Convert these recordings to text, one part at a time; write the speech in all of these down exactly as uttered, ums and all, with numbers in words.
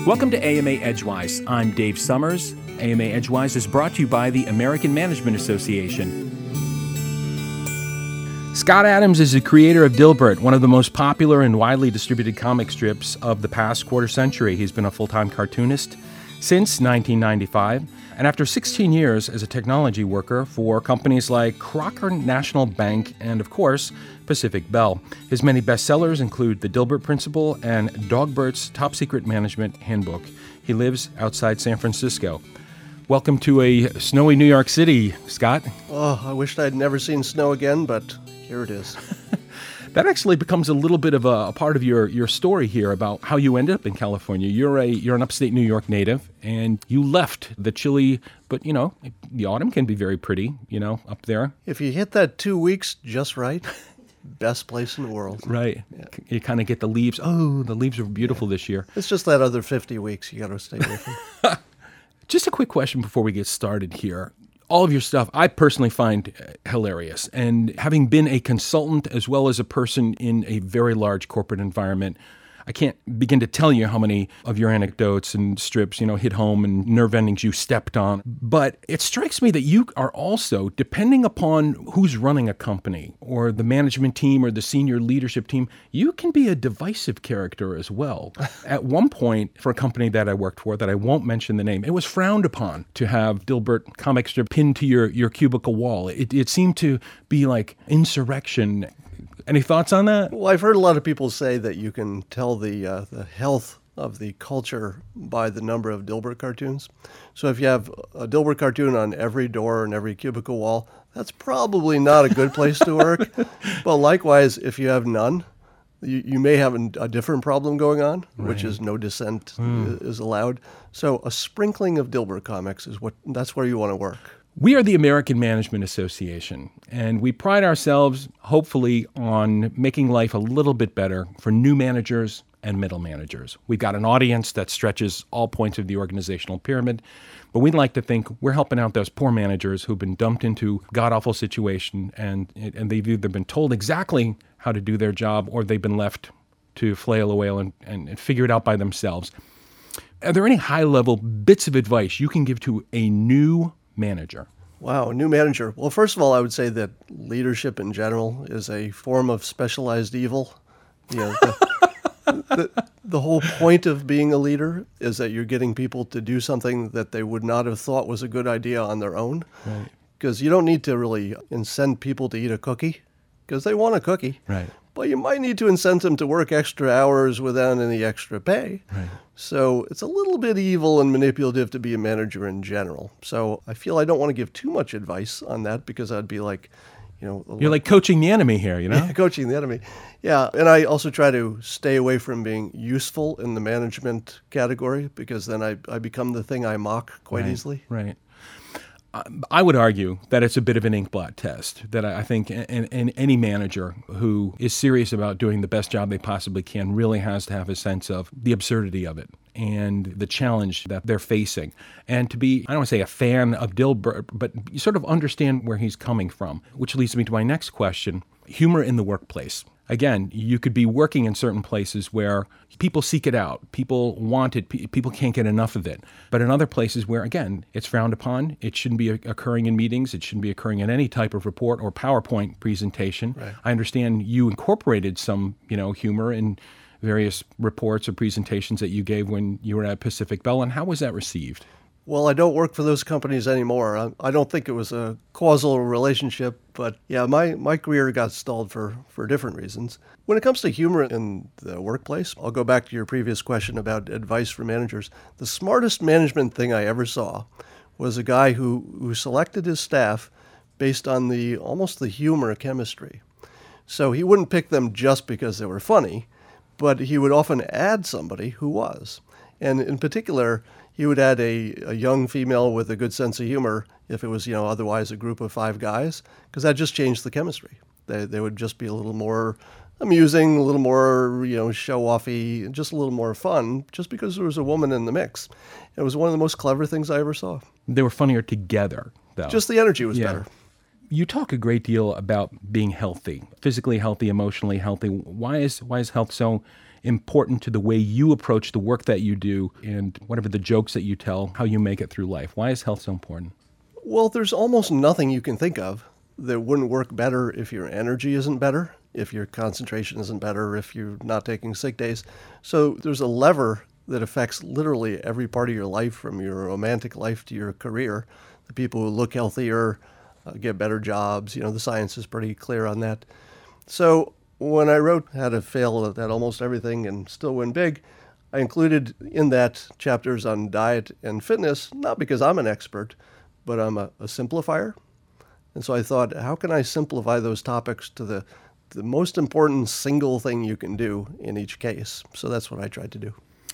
Welcome to A M A Edgewise. I'm Dave Summers. A M A Edgewise is brought to you by the American Management Association. Scott Adams is the creator of Dilbert, one of the most popular and widely distributed comic strips of the past quarter century. He's been a full-time cartoonist since nineteen ninety-five, and after sixteen years as a technology worker for companies like Crocker National Bank and, of course, Pacific Bell. His many bestsellers include The Dilbert Principle and Dogbert's Top Secret Management Handbook. He lives outside San Francisco. Welcome to a snowy New York City, Scott. Oh, I wished I'd never seen snow again, but here it is. That actually becomes a little bit of a, a part of your, your story here about how you ended up in California. You're a you're an upstate New York native, and you left the chilly, but you know, the autumn can be very pretty, you know, up there. If you hit that two weeks just right, best place in the world. Right. Yeah. You kind of get the leaves. Oh, the leaves are beautiful this year. It's just that other fifty weeks you got to stay away from. Just a quick question before we get started here. All of your stuff, I personally find hilarious. And having been a consultant as well as a person in a very large corporate environment, I can't begin to tell you how many of your anecdotes and strips, you know, hit home and nerve endings you stepped on. But it strikes me that you are also, depending upon who's running a company or the management team or the senior leadership team, you can be a divisive character as well. At one point, for a company that I worked for, that I won't mention the name, it was frowned upon to have Dilbert comic strip pinned to your, your cubicle wall. It, it seemed to be like insurrection. Any thoughts on that? Well, I've heard a lot of people say that you can tell the uh, the health of the culture by the number of Dilbert cartoons. So if you have a Dilbert cartoon on every door and every cubicle wall, that's probably not a good place to work. But likewise, if you have none, you, you may have a different problem going on, right, which is no dissent mm. is allowed. So a sprinkling of Dilbert comics is what that's where you want to work. We are the American Management Association, and we pride ourselves, hopefully, on making life a little bit better for new managers and middle managers. We've got an audience that stretches all points of the organizational pyramid, but we'd like to think we're helping out those poor managers who've been dumped into god-awful situation, and, and they've either been told exactly how to do their job or they've been left to flail away and, and, and figure it out by themselves. Are there any high-level bits of advice you can give to a new manager? Wow, a new manager. Well, first of all, I would say that leadership in general is a form of specialized evil. You know, the, the, the whole point of being a leader is that you're getting people to do something that they would not have thought was a good idea on their own. Right. Because you don't need to really incent people to eat a cookie, because they want a cookie. Right. But you might need to incent them to work extra hours without any extra pay. Right. So it's a little bit evil and manipulative to be a manager in general. So I feel I don't want to give too much advice on that, because I'd be like, you know... You're like coaching the enemy here, you know? Yeah, coaching the enemy. Yeah, and I also try to stay away from being useful in the management category, because then I, I become the thing I mock quite right, easily. Right. I would argue that it's a bit of an inkblot test, that I think in, in any manager who is serious about doing the best job they possibly can really has to have a sense of the absurdity of it and the challenge that they're facing. And to be, I don't want to say a fan of Dilbert, but you sort of understand where he's coming from, which leads me to my next question, humor in the workplace. Again, you could be working in certain places where people seek it out, people want it, pe- people can't get enough of it. But in other places where, again, it's frowned upon, it shouldn't be occurring in meetings, it shouldn't be occurring in any type of report or PowerPoint presentation. Right. I understand you incorporated some, you know, humor in various reports or presentations that you gave when you were at Pacific Bell, and how was that received? Well, I don't work for those companies anymore. I, I don't think it was a causal relationship, but yeah, my, my career got stalled for, for different reasons. When it comes to humor in the workplace, I'll go back to your previous question about advice for managers. The smartest management thing I ever saw was a guy who, who selected his staff based on the almost the humor chemistry. So he wouldn't pick them just because they were funny, but he would often add somebody who was. And in particular, he would add a, a young female with a good sense of humor if it was, you know, otherwise a group of five guys, because that just changed the chemistry. They they would just be a little more amusing, a little more, you know, show-offy, just a little more fun, just because there was a woman in the mix. It was one of the most clever things I ever saw. They were funnier together, though. Just the energy was yeah. better. You talk a great deal about being healthy, physically healthy, emotionally healthy. Why is why is health so important to the way you approach the work that you do and whatever the jokes that you tell, how you make it through life? Why is health so important? Well, there's almost nothing you can think of that wouldn't work better if your energy isn't better, if your concentration isn't better, if you're not taking sick days. So there's a lever that affects literally every part of your life, from your romantic life to your career. The people who look healthier uh, get better jobs. You know, the science is pretty clear on that. So when I wrote How to Fail at Almost Everything and Still Win Big, I included in that chapters on diet and fitness, not because I'm an expert, but I'm a, a simplifier. And so I thought, how can I simplify those topics to the, the most important single thing you can do in each case? So that's what I tried to do.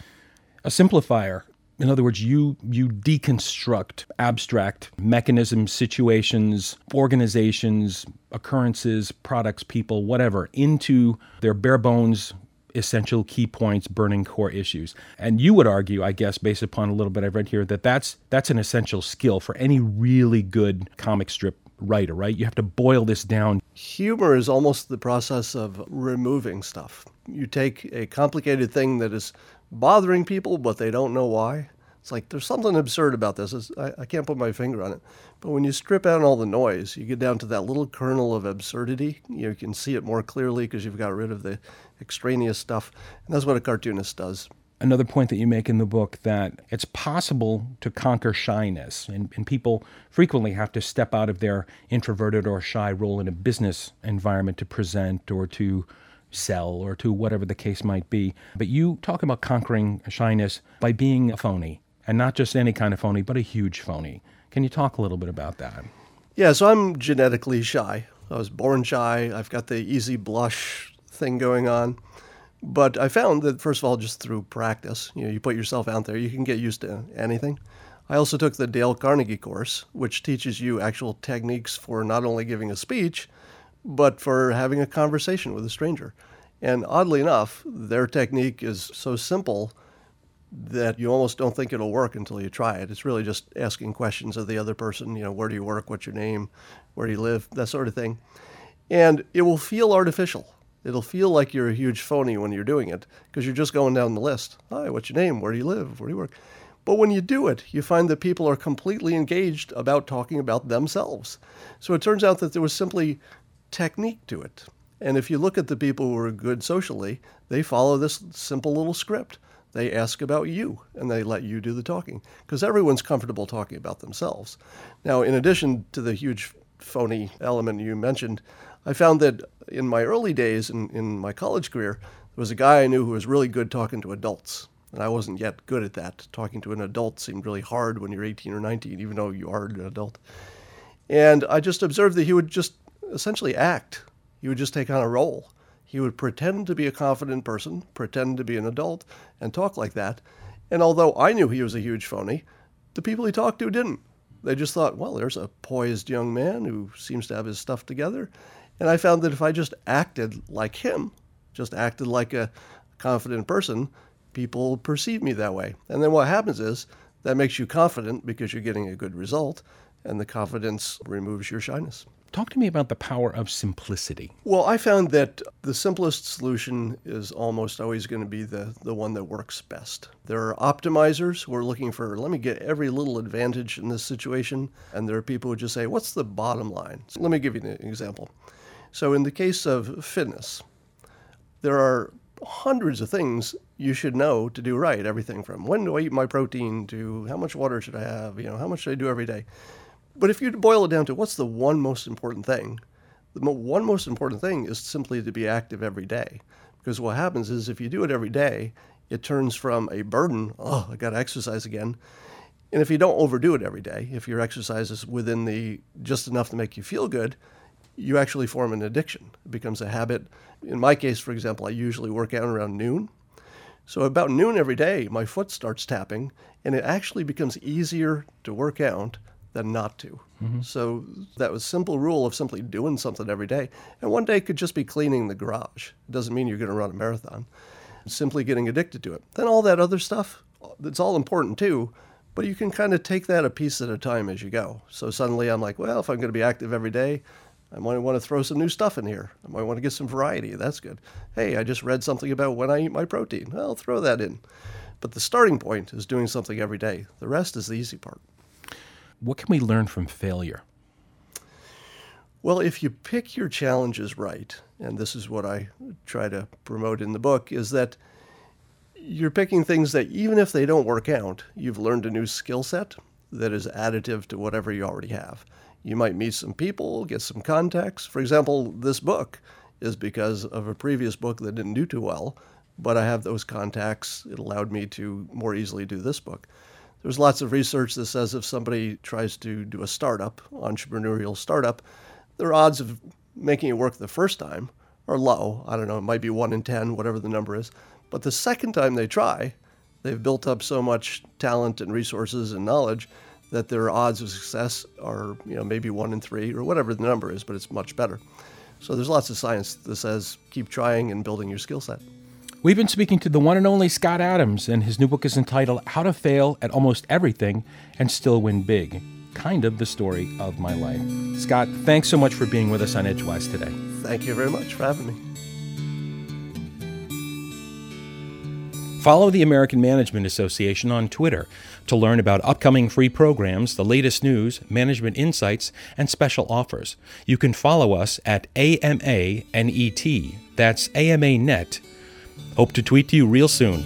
A simplifier. In other words, you you deconstruct abstract mechanisms, situations, organizations, occurrences, products, people, whatever, into their bare bones, essential key points, burning core issues. And you would argue, I guess, based upon a little bit I've read here, that that's that's an essential skill for any really good comic strip writer, right? You have to boil this down. Humor is almost the process of removing stuff. You take a complicated thing that is bothering people, but they don't know why. It's like, there's something absurd about this. It's, I, I can't put my finger on it. But when you strip out all the noise, you get down to that little kernel of absurdity. You can see it more clearly because you've got rid of the extraneous stuff. And that's what a cartoonist does. Another point that you make in the book, that it's possible to conquer shyness. And, and people frequently have to step out of their introverted or shy role in a business environment to present or to sell or to whatever the case might be. But you talk about conquering shyness by being a phony, and not just any kind of phony, but a huge phony. Can you talk a little bit about that? Yeah, so I'm genetically shy. I was born shy. I've got the easy blush thing going on. But I found that, first of all, just through practice, you know, you put yourself out there, you can get used to anything. I also took the Dale Carnegie course, which teaches you actual techniques for not only giving a speech, but for having a conversation with a stranger. And oddly enough, their technique is so simple that you almost don't think it'll work until you try it. It's really just asking questions of the other person, you know, where do you work, what's your name, where do you live, that sort of thing. And it will feel artificial. It'll feel like you're a huge phony when you're doing it, because you're just going down the list. Hi, what's your name, where do you live, where do you work? But when you do it, you find that people are completely engaged about talking about themselves. So it turns out that there was simply technique to it. And if you look at the people who are good socially, they follow this simple little script. They ask about you, and they let you do the talking, because everyone's comfortable talking about themselves. Now, in addition to the huge phony element you mentioned, I found that in my early days in, in my college career, there was a guy I knew who was really good talking to adults. And I wasn't yet good at that. Talking to an adult seemed really hard when you're eighteen or nineteen, even though you are an adult. And I just observed that he would just essentially act. He would just take on a role. He would pretend to be a confident person, pretend to be an adult, and talk like that. And although I knew he was a huge phony, the people he talked to didn't. They just thought, well, there's a poised young man who seems to have his stuff together. And I found that if I just acted like him, just acted like a confident person, people perceive me that way. And then what happens is that makes you confident because you're getting a good result, and the confidence removes your shyness. Talk to me about the power of simplicity. Well, I found that the simplest solution is almost always going to be the, the one that works best. There are optimizers who are looking for, let me get every little advantage in this situation. And there are people who just say, what's the bottom line? So let me give you an example. So in the case of fitness, there are hundreds of things you should know to do right. Everything from when do I eat my protein to how much water should I have, you know, how much should I do every day? But if you boil it down to what's the one most important thing, the mo- one most important thing is simply to be active every day. Because what happens is if you do it every day, it turns from a burden, oh, I got to exercise again. And if you don't overdo it every day, if your exercise is within the just enough to make you feel good, you actually form an addiction. It becomes a habit. In my case, for example, I usually work out around noon. So about noon every day, my foot starts tapping, and it actually becomes easier to work out than not to. Mm-hmm. So that was simple rule of simply doing something every day. And one day could just be cleaning the garage. It doesn't mean you're going to run a marathon. Simply getting addicted to it. Then all that other stuff, it's all important too, but you can kind of take that a piece at a time as you go. So suddenly I'm like, well, if I'm going to be active every day, I might want to throw some new stuff in here. I might want to get some variety. That's good. Hey, I just read something about when I eat my protein. I'll throw that in. But the starting point is doing something every day. The rest is the easy part. What can we learn from failure? Well, if you pick your challenges right, and this is what I try to promote in the book, is that you're picking things that even if they don't work out, you've learned a new skill set that is additive to whatever you already have. You might meet some people, get some contacts. For example, this book is because of a previous book that didn't do too well, but I have those contacts. It allowed me to more easily do this book. There's lots of research that says if somebody tries to do a startup, entrepreneurial startup, their odds of making it work the first time are low. I don't know, it might be one in ten, whatever the number is. But the second time they try, they've built up so much talent and resources and knowledge that their odds of success are, you know, maybe one in three or whatever the number is, but it's much better. So there's lots of science that says keep trying and building your skill set. We've been speaking to the one and only Scott Adams, and his new book is entitled How to Fail at Almost Everything and Still Win Big. Kind of the story of my life. Scott, thanks so much for being with us on Edgewise today. Thank you very much for having me. Follow the American Management Association on Twitter to learn about upcoming free programs, the latest news, management insights, and special offers. You can follow us at A M A N E T. That's A M A Net. Hope to tweet to you real soon.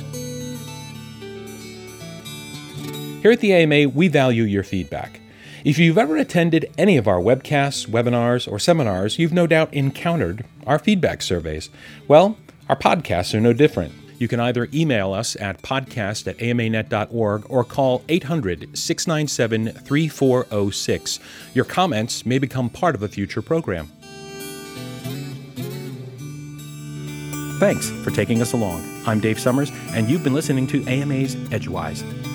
Here at the A M A, we value your feedback. If you've ever attended any of our webcasts, webinars, or seminars, you've no doubt encountered our feedback surveys. Well, our podcasts are no different. You can either email us at podcast at A M A net dot org or call eight hundred, six nine seven, three four zero six. Your comments may become part of a future program. Thanks for taking us along. I'm Dave Summers, and you've been listening to A M A's Edgewise.